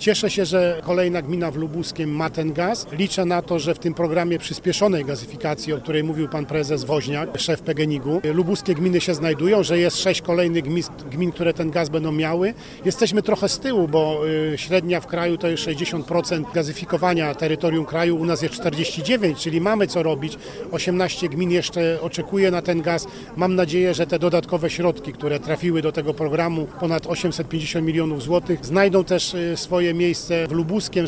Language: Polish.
Cieszę się, że kolejna gmina w Lubuskiem ma ten gaz. Liczę na to, że w tym programie przyspieszonej gazyfikacji, o której mówił pan prezes Woźniak, szef PGNiG-u, lubuskie gminy się znajdują, że jest 6 kolejnych gmin, które ten gaz będą miały. Jesteśmy trochę z tyłu, bo średnia w kraju to jest 60% gazyfikowania terytorium kraju, u nas jest 49%, czyli mamy co robić. 18 gmin jeszcze oczekuje na ten gaz. Mam nadzieję, że te dodatkowe środki, które trafiły do tego programu, ponad 850 milionów złotych, znajdą też swoje miejsce w Lubuskiem.